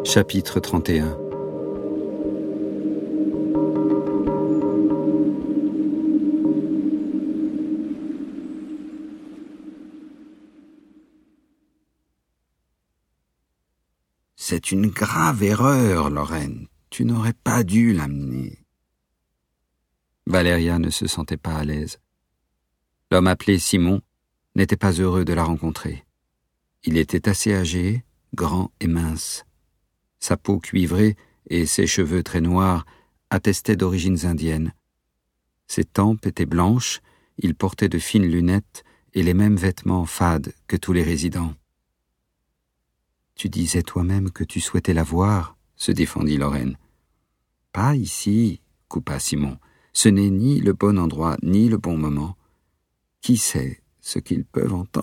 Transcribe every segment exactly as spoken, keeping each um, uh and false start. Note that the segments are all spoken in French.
Chapitre trente et un. C'est une grave erreur, Lorraine. Tu n'aurais pas dû l'amener. Valeria ne se sentait pas à l'aise. L'homme appelé Simon n'était pas heureux de la rencontrer. Il était assez âgé, grand et mince. Sa peau cuivrée et ses cheveux très noirs attestaient d'origines indiennes. Ses tempes étaient blanches, il portait de fines lunettes et les mêmes vêtements fades que tous les résidents. « Tu disais toi-même que tu souhaitais la voir », se défendit Lorraine. « Pas ici, » coupa Simon. « Ce n'est ni le bon endroit, ni le bon moment. Qui sait ce qu'ils peuvent entendre ?»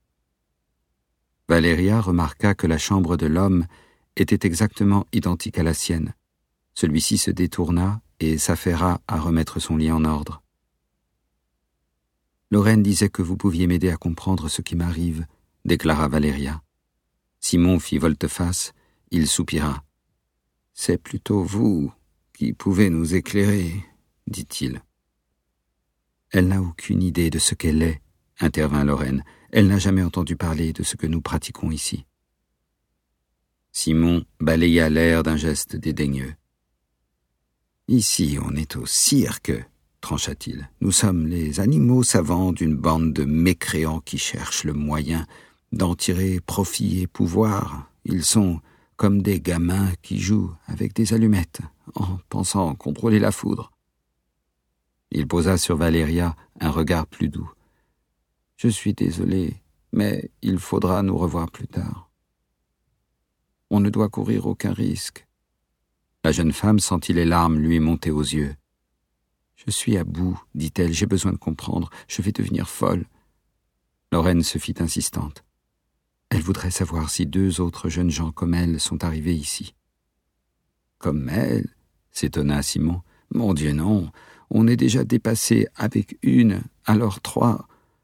Valeria remarqua que la chambre de l'homme était exactement identique à la sienne. Celui-ci se détourna et s'affaira à remettre son lit en ordre. « Lorraine disait que vous pouviez m'aider à comprendre ce qui m'arrive, » déclara Valeria. Simon fit volte-face, il soupira. « C'est plutôt vous qui pouvez nous éclairer, » dit-il. « Elle n'a aucune idée de ce qu'elle est, » intervint Lorraine. « Elle n'a jamais entendu parler de ce que nous pratiquons ici. » Simon balaya l'air d'un geste dédaigneux. « Ici, on est au cirque, » trancha-t-il. « Nous sommes les animaux savants d'une bande de mécréants qui cherchent le moyen d'en tirer profit et pouvoir. Ils sont comme des gamins qui jouent avec des allumettes, en pensant contrôler la foudre. » Il posa sur Valeria un regard plus doux. « Je suis désolé, mais il faudra nous revoir plus tard. On ne doit courir aucun risque. » La jeune femme sentit les larmes lui monter aux yeux. « Je suis à bout, dit-elle, j'ai besoin de comprendre, je vais devenir folle. » Lorraine se fit insistante. Elle voudrait savoir si deux autres jeunes gens comme elle sont arrivés ici. « Comme elle ?» s'étonna Simon. « Mon Dieu, non, on est déjà dépassé avec une, alors trois. »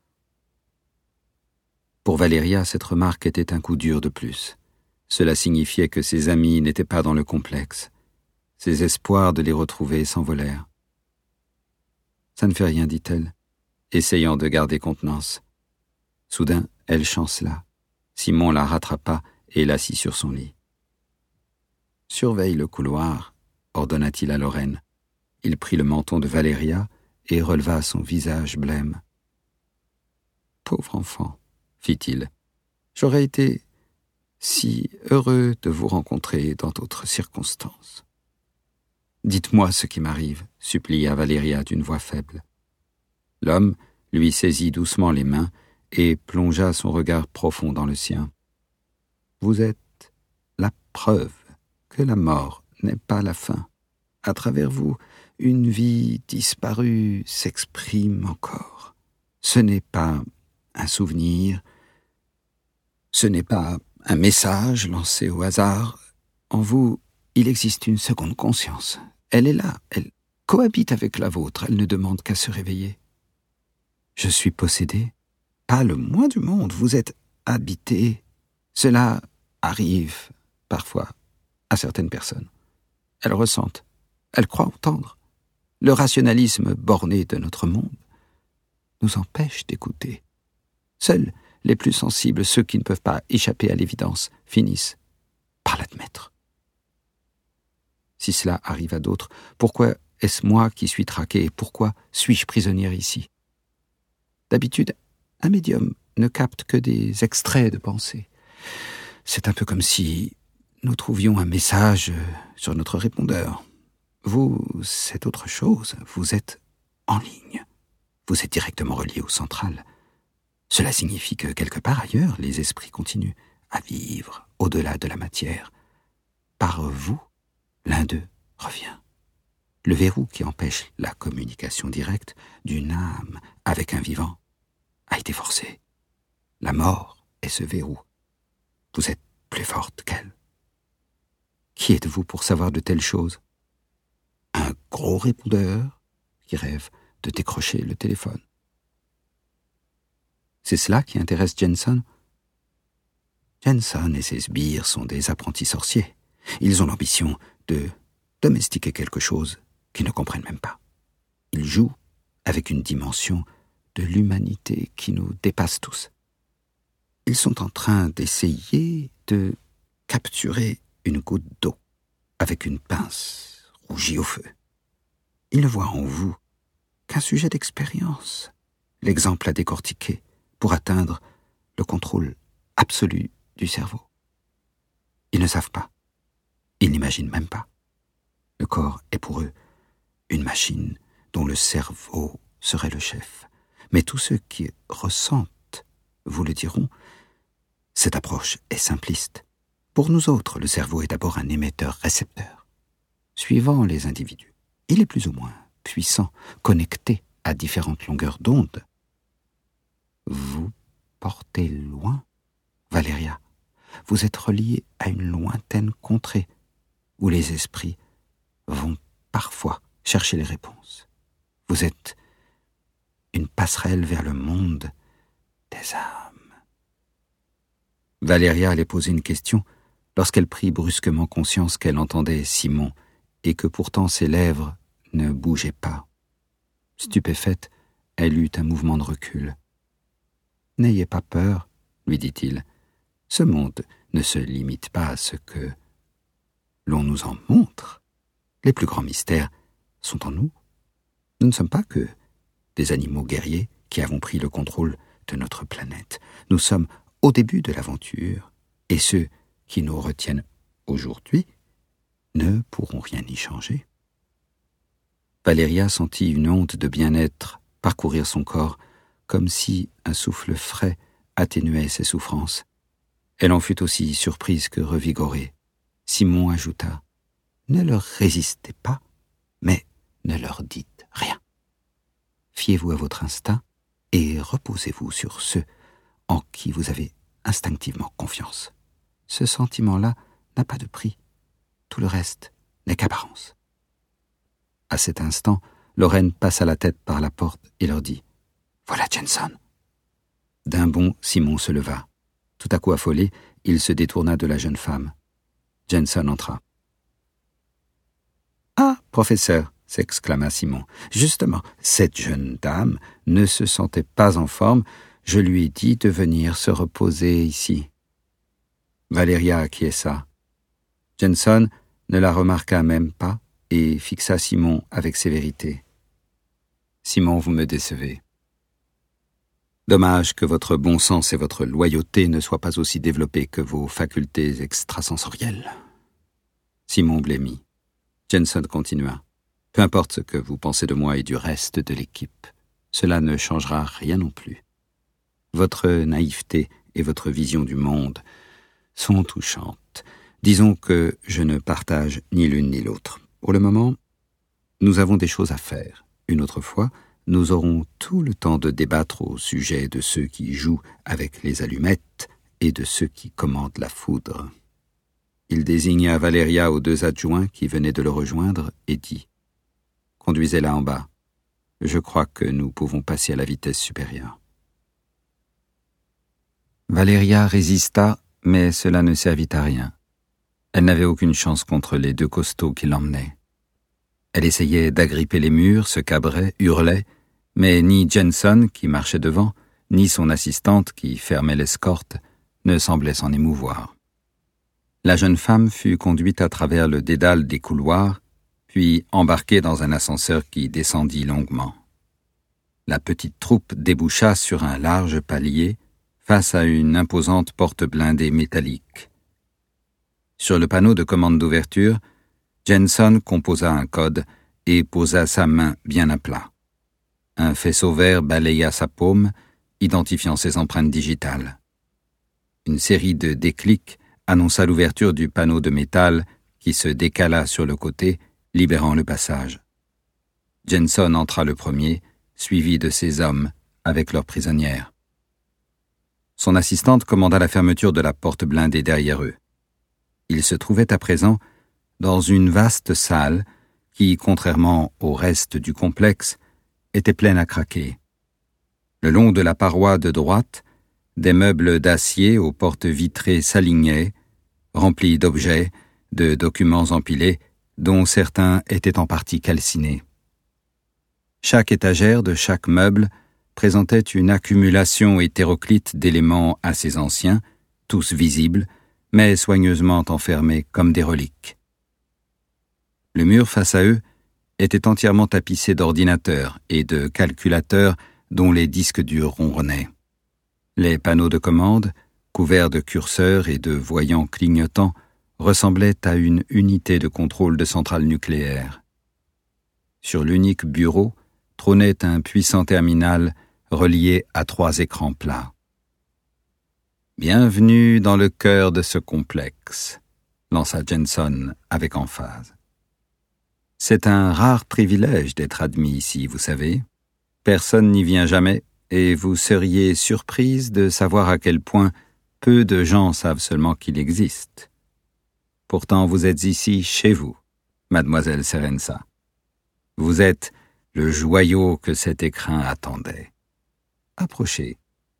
Pour Valeria, cette remarque était un coup dur de plus. Cela signifiait que ses amis n'étaient pas dans le complexe. Ses espoirs de les retrouver s'envolèrent. « Ça ne fait rien, dit-elle, essayant de garder contenance. Soudain, elle chancela. Simon la rattrapa et l'assit sur son lit. « Surveille le couloir, » ordonna-t-il à Lorraine. Il prit le menton de Valeria et releva son visage blême. « Pauvre enfant, » fit-il, « j'aurais été si heureux de vous rencontrer dans d'autres circonstances. »« Dites-moi ce qui m'arrive, » supplia Valeria d'une voix faible. L'homme lui saisit doucement les mains et plongea son regard profond dans le sien. « Vous êtes la preuve que la mort n'est pas la fin. À travers vous, une vie disparue s'exprime encore. Ce n'est pas un souvenir, ce n'est pas un message lancé au hasard. En vous, il existe une seconde conscience. Elle est là, elle cohabite avec la vôtre, elle ne demande qu'à se réveiller. Je suis possédé. Pas le moins du monde, vous êtes habité. Cela arrive, parfois, à certaines personnes. Elles ressentent, elles croient entendre. Le rationalisme borné de notre monde nous empêche d'écouter. Seuls les plus sensibles, ceux qui ne peuvent pas échapper à l'évidence, finissent par l'admettre. Si cela arrive à d'autres, pourquoi est-ce moi qui suis traqué et pourquoi suis-je prisonnière ici? D'habitude, un médium ne capte que des extraits de pensée. C'est un peu comme si nous trouvions un message sur notre répondeur. Vous, c'est autre chose. Vous êtes en ligne. Vous êtes directement relié au central. Cela signifie que quelque part ailleurs, les esprits continuent à vivre au-delà de la matière. Par vous, l'un d'eux revient. Le verrou qui empêche la communication directe d'une âme avec un vivant a été forcé. La mort est ce verrou. Vous êtes plus forte qu'elle. Qui êtes-vous pour savoir de telles choses? Un gros répondeur qui rêve de décrocher le téléphone. C'est cela qui intéresse Jensen? Jensen et ses sbires sont des apprentis sorciers. Ils ont l'ambition de domestiquer quelque chose qu'ils ne comprennent même pas. Ils jouent avec une dimension de l'humanité qui nous dépasse tous. Ils sont en train d'essayer de capturer une goutte d'eau avec une pince rougie au feu. Ils ne voient en vous qu'un sujet d'expérience, l'exemple à décortiquer pour atteindre le contrôle absolu du cerveau. Ils ne savent pas, ils n'imaginent même pas. Le corps est pour eux une machine dont le cerveau serait le chef. Mais tous ceux qui ressentent vous le diront, cette approche est simpliste. Pour nous autres, le cerveau est d'abord un émetteur-récepteur. Suivant les individus, il est plus ou moins puissant, connecté à différentes longueurs d'onde. Vous portez loin, Valéria. Vous êtes reliée à une lointaine contrée où les esprits vont parfois chercher les réponses. Vous êtes une passerelle vers le monde des âmes. Valéria allait poser une question lorsqu'elle prit brusquement conscience qu'elle entendait Simon et que pourtant ses lèvres ne bougeaient pas. Stupéfaite, elle eut un mouvement de recul. « N'ayez pas peur, lui dit-il. Ce monde ne se limite pas à ce que l'on nous en montre. Les plus grands mystères sont en nous. Nous ne sommes pas que des animaux guerriers qui avons pris le contrôle de notre planète. Nous sommes au début de l'aventure, et ceux qui nous retiennent aujourd'hui ne pourront rien y changer. » Valéria sentit une onde de bien-être parcourir son corps, comme si un souffle frais atténuait ses souffrances. Elle en fut aussi surprise que revigorée. Simon ajouta « Ne leur résistez pas, mais ne leur dites rien. Fiez-vous à votre instinct et reposez-vous sur ceux en qui vous avez instinctivement confiance. Ce sentiment-là n'a pas de prix. Tout le reste n'est qu'apparence. » À cet instant, Lorraine passa la tête par la porte et leur dit « Voilà Jensen !» D'un bond, Simon se leva. Tout à coup affolé, il se détourna de la jeune femme. Jensen entra. « Ah, professeur !» s'exclama Simon. « Justement, cette jeune dame ne se sentait pas en forme. Je lui ai dit de venir se reposer ici. » Valéria acquiesça. Jensen ne la remarqua même pas et fixa Simon avec sévérité. « Simon, vous me décevez. Dommage que votre bon sens et votre loyauté ne soient pas aussi développés que vos facultés extrasensorielles. » Simon blêmit. Jensen continua. « Peu importe ce que vous pensez de moi et du reste de l'équipe, cela ne changera rien non plus. Votre naïveté et votre vision du monde sont touchantes. Disons que je ne partage ni l'une ni l'autre. Pour le moment, nous avons des choses à faire. Une autre fois, nous aurons tout le temps de débattre au sujet de ceux qui jouent avec les allumettes et de ceux qui commandent la foudre. » Il désigna Valéria aux deux adjoints qui venaient de le rejoindre et dit « Conduisez-la en bas. Je crois que nous pouvons passer à la vitesse supérieure. » Valéria résista, mais cela ne servit à rien. Elle n'avait aucune chance contre les deux costauds qui l'emmenaient. Elle essayait d'agripper les murs, se cabrait, hurlait, mais ni Jensen, qui marchait devant, ni son assistante, qui fermait l'escorte, ne semblaient s'en émouvoir. La jeune femme fut conduite à travers le dédale des couloirs, puis embarquée dans un ascenseur qui descendit longuement. La petite troupe déboucha sur un large palier, face à une imposante porte blindée métallique. Sur le panneau de commande d'ouverture, Jensen composa un code et posa sa main bien à plat. Un faisceau vert balaya sa paume, identifiant ses empreintes digitales. Une série de déclics annonça l'ouverture du panneau de métal qui se décala sur le côté, libérant le passage. Jensen entra le premier, suivi de ses hommes avec leurs prisonnières. Son assistante commanda la fermeture de la porte blindée derrière eux. Ils se trouvaient à présent dans une vaste salle qui, contrairement au reste du complexe, était pleine à craquer. Le long de la paroi de droite, Des meubles d'acier aux portes vitrées s'alignaient, remplis d'objets, de documents empilés, dont certains étaient en partie calcinés. Chaque étagère de chaque meuble présentait une accumulation hétéroclite d'éléments assez anciens, tous visibles, mais soigneusement enfermés comme des reliques. Le mur face à eux était entièrement tapissé d'ordinateurs et de calculateurs dont les disques durs ronronnaient. Les panneaux de commande, couverts de curseurs et de voyants clignotants, ressemblaient à une unité de contrôle de centrale nucléaire. Sur l'unique bureau trônait un puissant terminal relié à trois écrans plats. « Bienvenue dans le cœur de ce complexe », lança Jensen avec emphase. « C'est un rare privilège d'être admis ici, vous savez. Personne n'y vient jamais, et vous seriez surprise de savoir à quel point peu de gens savent seulement qu'il existe. Pourtant, vous êtes ici chez vous, mademoiselle Serenza. Vous êtes le joyau que cet écrin attendait. Approchez. »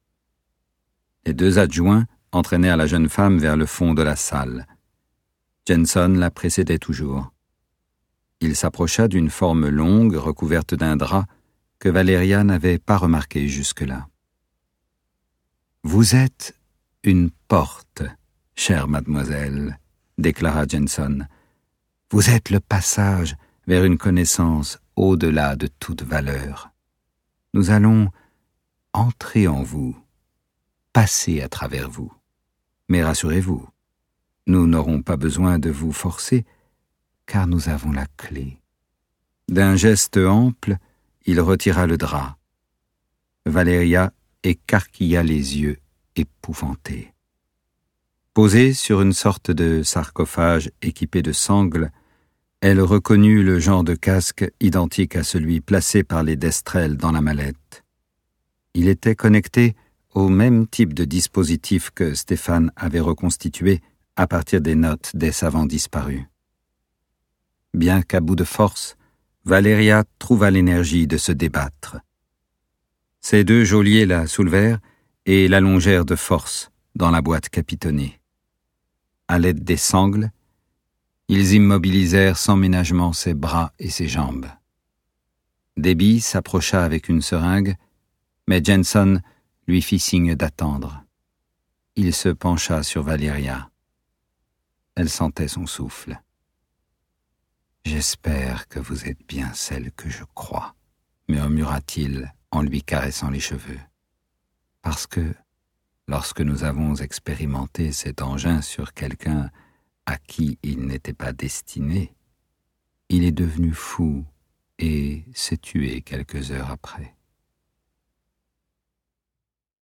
Les deux adjoints entraînèrent la jeune femme vers le fond de la salle. Jensen la précédait toujours. Il s'approcha d'une forme longue recouverte d'un drap que Valeria n'avait pas remarqué jusque-là. « Vous êtes une porte, chère mademoiselle, » déclara Jensen. « Vous êtes le passage vers une connaissance au-delà de toute valeur. Nous allons entrer en vous, passer à travers vous. Mais rassurez-vous, nous n'aurons pas besoin de vous forcer, car nous avons la clé. » D'un geste ample, il retira le drap. Valeria écarquilla les yeux, épouvantée. Posée sur une sorte de sarcophage équipé de sangles, elle reconnut le genre de casque identique à celui placé par les Destrel dans la mallette. Il était connecté au même type de dispositif que Stéphane avait reconstitué à partir des notes des savants disparus. Bien qu'à bout de force, Valeria trouva l'énergie de se débattre. Ses deux geôliers la soulevèrent et l'allongèrent de force dans la boîte capitonnée. À l'aide des sangles, ils immobilisèrent sans ménagement ses bras et ses jambes. Debbie s'approcha avec une seringue, mais Jensen lui fit signe d'attendre. Il se pencha sur Valeria. Elle sentait son souffle. « J'espère que vous êtes bien celle que je crois, » murmura-t-il en lui caressant les cheveux. « Parce que, lorsque nous avons expérimenté cet engin sur quelqu'un à qui il n'était pas destiné, il est devenu fou et s'est tué quelques heures après. »